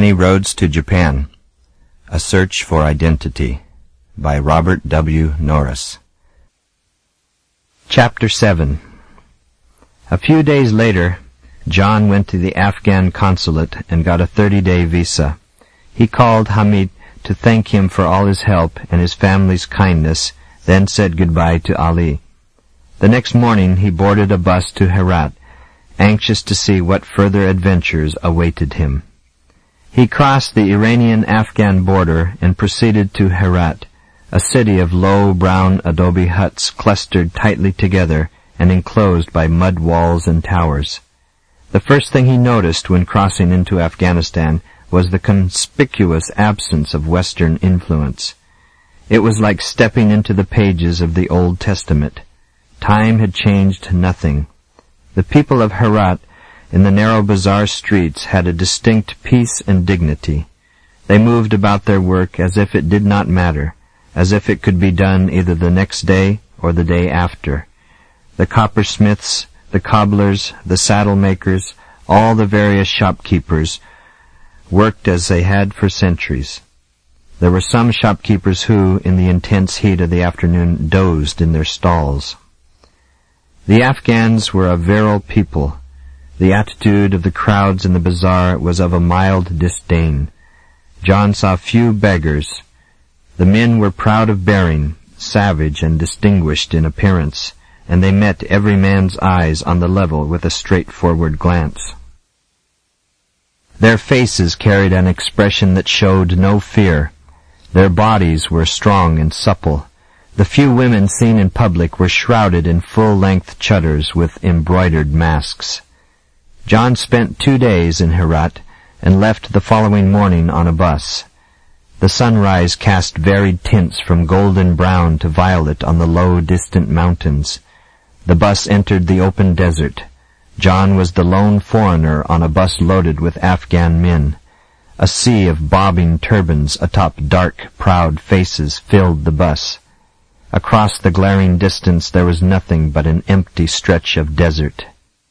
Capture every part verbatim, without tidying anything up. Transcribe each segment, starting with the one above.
Many Roads to Japan. A Search for Identity by Robert W. Norris. Chapter seven. A few days later, John went to the Afghan consulate and got a thirty-day visa. He called Hamid to thank him for all his help and his family's kindness, then said goodbye to Ali. The next morning he boarded a bus to Herat, anxious to see what further adventures awaited him. He crossed the Iranian-Afghan border and proceeded to Herat, a city of low brown adobe huts clustered tightly together and enclosed by mud walls and towers. The first thing he noticed when crossing into Afghanistan was the conspicuous absence of Western influence. It was like stepping into the pages of the Old Testament. Time had changed nothing. The people of Herat in the narrow bazaar streets had a distinct peace and dignity. They moved about their work as if it did not matter, as if it could be done either the next day or the day after. The coppersmiths, the cobblers, the saddle makers, all the various shopkeepers worked as they had for centuries. There were some shopkeepers who, in the intense heat of the afternoon, dozed in their stalls. The Afghans were a virile people. The attitude of the crowds in the bazaar was of a mild disdain. John saw few beggars. The men were proud of bearing, savage and distinguished in appearance, and they met every man's eyes on the level with a straightforward glance. Their faces carried an expression that showed no fear. Their bodies were strong and supple. The few women seen in public were shrouded in full-length chadors with embroidered masks. John spent two days in Herat and left the following morning on a bus. The sunrise cast varied tints from golden brown to violet on the low, distant mountains. The bus entered the open desert. John was the lone foreigner on a bus loaded with Afghan men. A sea of bobbing turbans atop dark, proud faces filled the bus. Across the glaring distance there was nothing but an empty stretch of desert.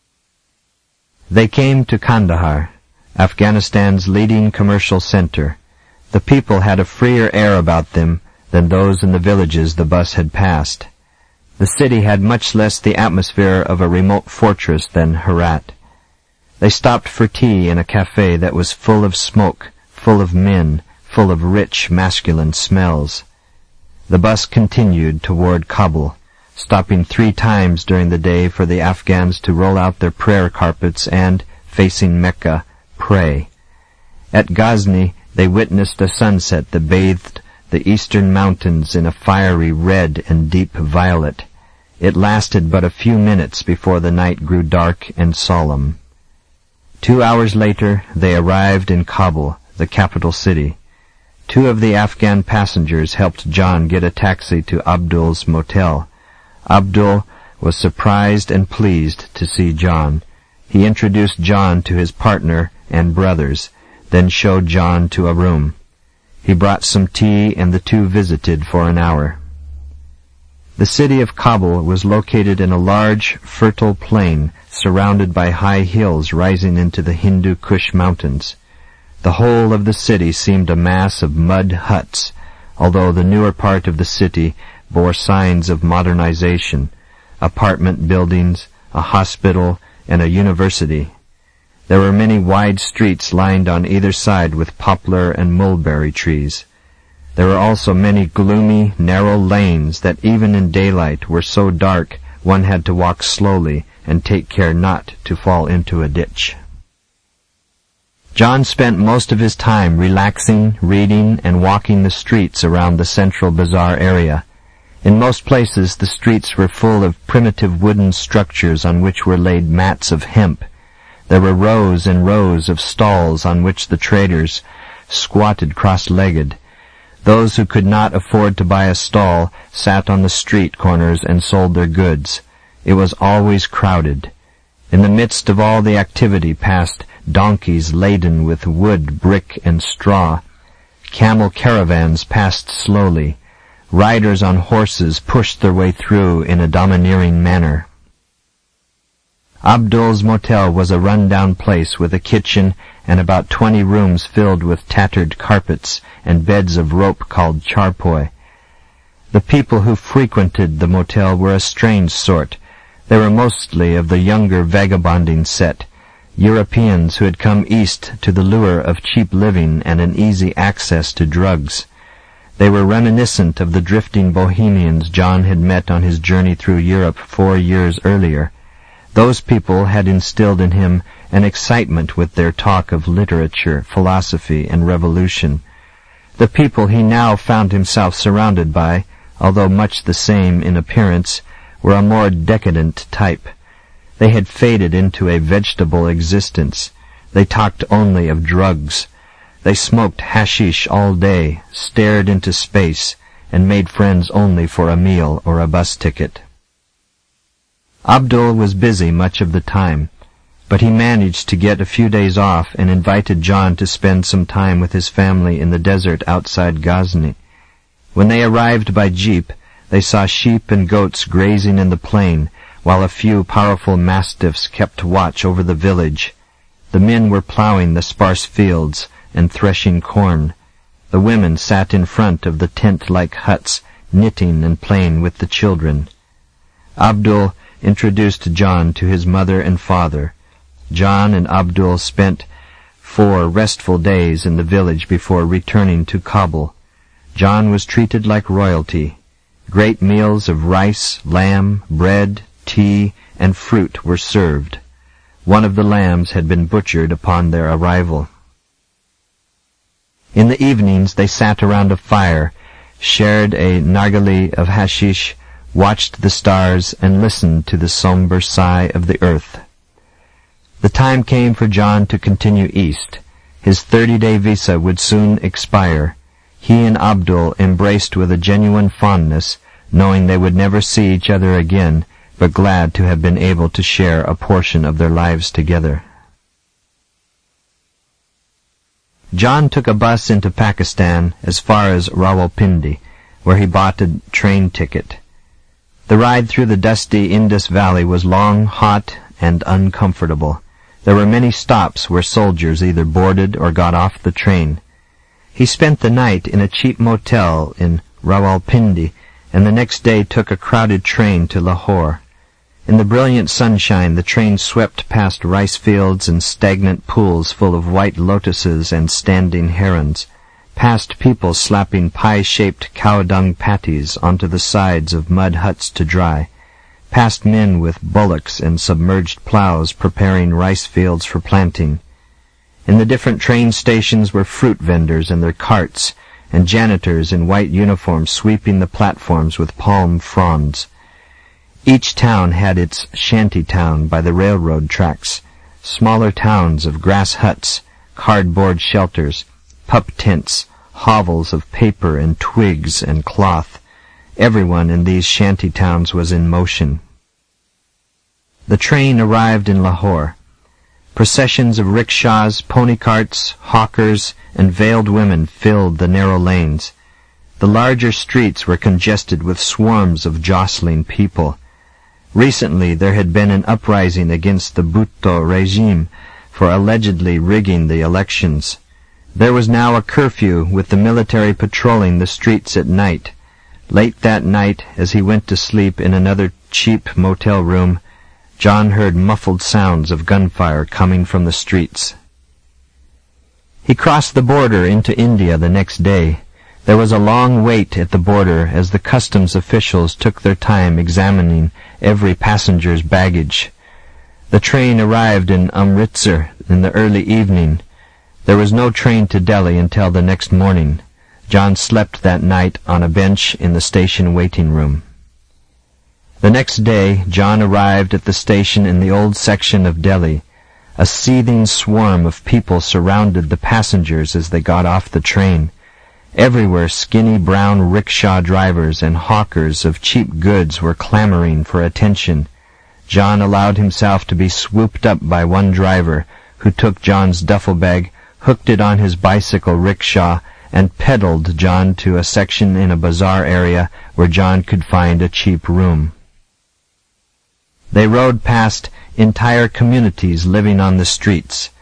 They came to Kandahar, Afghanistan's leading commercial center. The people had a freer air about them than those in the villages the bus had passed. The city had much less the atmosphere of a remote fortress than Herat. They stopped for tea in a cafe that was full of smoke, full of men, full of rich masculine smells. The bus continued toward Kabul, stopping three times during the day for the Afghans to roll out their prayer carpets and, facing Mecca, pray. At Ghazni they witnessed a sunset that bathed the eastern mountains in a fiery red and deep violet. It lasted but a few minutes before the night grew dark and solemn. Two hours later they arrived in Kabul, the capital city. Two of the Afghan passengers helped John get a taxi to Abdul's motel. Abdul was surprised and pleased to see John. He introduced John to his partner and brothers, then showed John to a room. He brought some tea and the two visited for an hour. The city of Kabul was located in a large, fertile plain surrounded by high hills rising into the Hindu Kush mountains. The whole of the city seemed a mass of mud huts, although the newer part of the city bore signs of modernization, apartment buildings, a hospital, and a university. There were many wide streets lined on either side with poplar and mulberry trees. There were also many gloomy, narrow lanes that even in daylight were so dark one had to walk slowly and take care not to fall into a ditch. John spent most of his time relaxing, reading, and walking the streets around the central bazaar area. In most places the streets were full of primitive wooden structures on which were laid mats of hemp. There were rows and rows of stalls on which the traders squatted cross-legged. Those who could not afford to buy a stall sat on the street corners and sold their goods. It was always crowded. In the midst of all the activity passed donkeys laden with wood, brick, and straw. Camel caravans passed slowly. Riders on horses pushed their way through in a domineering manner. Abdul's motel was a run-down place with a kitchen and about twenty rooms filled with tattered carpets and beds of rope called charpoy. The people who frequented the motel were a strange sort. They were mostly of the younger vagabonding set, Europeans who had come east to the lure of cheap living and an easy access to drugs. They were reminiscent of the drifting bohemians John had met on his journey through Europe four years earlier. Those people had instilled in him an excitement with their talk of literature, philosophy, and revolution. The people he now found himself surrounded by, although much the same in appearance, were a more decadent type. They had faded into a vegetable existence. They talked only of drugs. They smoked hashish all day, stared into space, and made friends only for a meal or a bus ticket. Abdul was busy much of the time, but he managed to get a few days off and invited John to spend some time with his family in the desert outside Ghazni. When they arrived by jeep, they saw sheep and goats grazing in the plain, while a few powerful mastiffs kept watch over the village. The men were plowing the sparse fields and threshing corn. The women sat in front of the tent-like huts, knitting and playing with the children. Abdul introduced John to his mother and father. John and Abdul spent four restful days in the village before returning to Kabul. John was treated like royalty. Great meals of rice, lamb, bread, tea, and fruit were served. One of the lambs had been butchered upon their arrival. In the evenings they sat around a fire, shared a narghileh of hashish, watched the stars, and listened to the somber sigh of the earth. The time came for John to continue east. His thirty-day visa would soon expire. He and Abdul embraced with a genuine fondness, knowing they would never see each other again, but glad to have been able to share a portion of their lives together. John took a bus into Pakistan as far as Rawalpindi, where he bought a train ticket. The ride through the dusty Indus Valley was long, hot, and uncomfortable. There were many stops where soldiers either boarded or got off the train. He spent the night in a cheap motel in Rawalpindi, and the next day took a crowded train to Lahore. In the brilliant sunshine, the train swept past rice fields and stagnant pools full of white lotuses and standing herons, past people slapping pie-shaped cow-dung patties onto the sides of mud huts to dry, past men with bullocks and submerged plows preparing rice fields for planting. In the different train stations were fruit vendors and their carts, and janitors in white uniforms sweeping the platforms with palm fronds. Each town had its shanty town by the railroad tracks, smaller towns of grass huts, cardboard shelters, pup tents, hovels of paper and twigs and cloth. Everyone in these shanty towns was in motion. The train arrived in Lahore. Processions of rickshaws, pony carts, hawkers, and veiled women filled the narrow lanes. The larger streets were congested with swarms of jostling people. Recently there had been an uprising against the Bhutto regime for allegedly rigging the elections. There was now a curfew, with the military patrolling the streets at night. Late that night, as he went to sleep in another cheap motel room, John heard muffled sounds of gunfire coming from the streets. He crossed the border into India the next day. There was a long wait at the border as the customs officials took their time examining every passenger's baggage. The train arrived in Amritsar in the early evening. There was no train to Delhi until the next morning. John slept that night on a bench in the station waiting room. The next day, John arrived at the station in the old section of Delhi. A seething swarm of people surrounded the passengers as they got off the train. Everywhere skinny brown rickshaw drivers and hawkers of cheap goods were clamoring for attention. John allowed himself to be swooped up by one driver, who took John's duffel bag, hooked it on his bicycle rickshaw, and pedaled John to a section in a bazaar area where John could find a cheap room. They rode past entire communities living on the streets.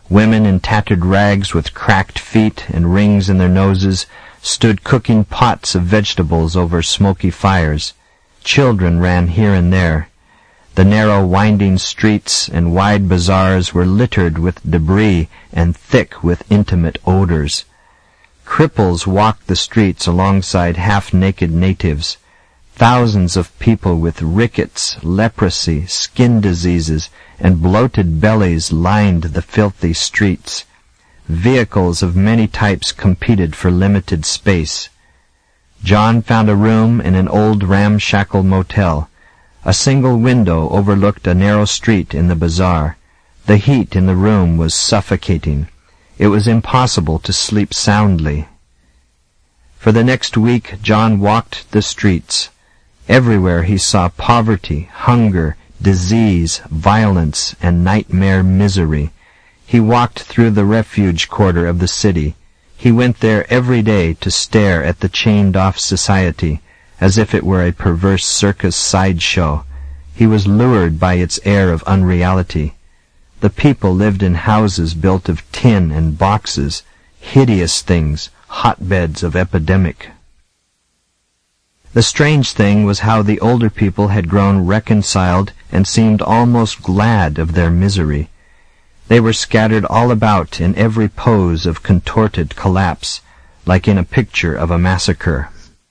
Women in tattered rags with cracked feet and rings in their noses stood cooking pots of vegetables over smoky fires. Children ran here and there. The narrow winding streets and wide bazaars were littered with debris and thick with intimate odors. Cripples walked the streets alongside half-naked natives. Thousands of people with rickets, leprosy, skin diseases, and bloated bellies lined the filthy streets. Vehicles of many types competed for limited space. John found a room in an old ramshackle motel. A single window overlooked a narrow street in the bazaar. The heat in the room was suffocating. It was impossible to sleep soundly. For the next week, John walked the streets. Everywhere he saw poverty, hunger, disease, violence, and nightmare misery. He walked through the refuge quarter of the city. He went there every day to stare at the chained-off society, as if it were a perverse circus sideshow. He was lured by its air of unreality. The people lived in houses built of tin and boxes, hideous things, hotbeds of epidemic. The strange thing was how the older people had grown reconciled and seemed almost glad of their misery. They were scattered all about in every pose of contorted collapse, like in a picture of a massacre.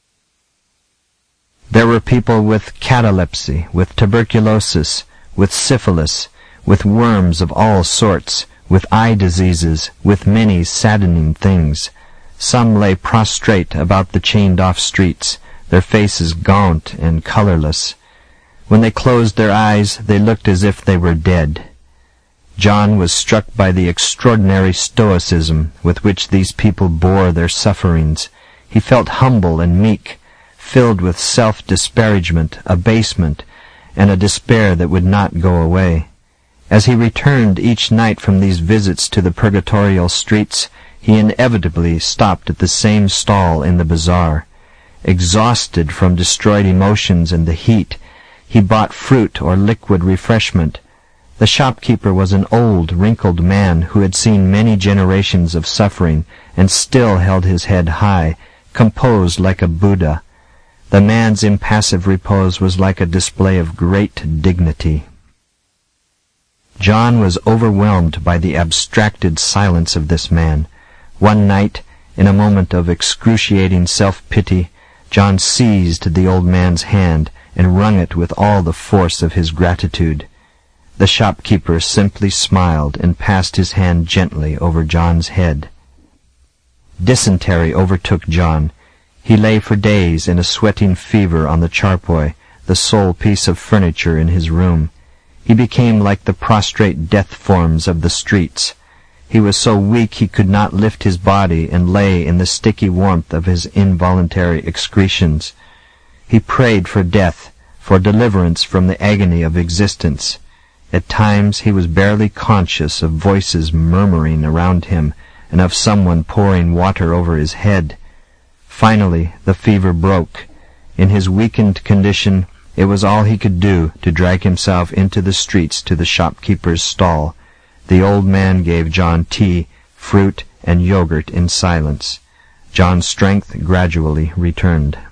There were people with catalepsy, with tuberculosis, with syphilis, with worms of all sorts, with eye diseases, with many saddening things. Some lay prostrate about the chained-off streets, their faces gaunt and colorless. When they closed their eyes, they looked as if they were dead. John was struck by the extraordinary stoicism with which these people bore their sufferings. He felt humble and meek, filled with self-disparagement, abasement, and a despair that would not go away. As he returned each night from these visits to the purgatorial streets, he inevitably stopped at the same stall in the bazaar. Exhausted from destroyed emotions and the heat, he bought fruit or liquid refreshment. The shopkeeper was an old, wrinkled man who had seen many generations of suffering and still held his head high, composed like a Buddha. The man's impassive repose was like a display of great dignity. John was overwhelmed by the abstracted silence of this man. One night, in a moment of excruciating self-pity, John seized the old man's hand and wrung it with all the force of his gratitude. The shopkeeper simply smiled and passed his hand gently over John's head. Dysentery overtook John. He lay for days in a sweating fever on the charpoy, the sole piece of furniture in his room. He became like the prostrate death forms of the streets. He was so weak he could not lift his body and lay in the sticky warmth of his involuntary excretions. He prayed for death, for deliverance from the agony of existence. At times he was barely conscious of voices murmuring around him and of someone pouring water over his head. Finally the fever broke. In his weakened condition, it was all he could do to drag himself into the streets to the shopkeeper's stall. The old man gave John tea, fruit, and yogurt in silence. John's strength gradually returned.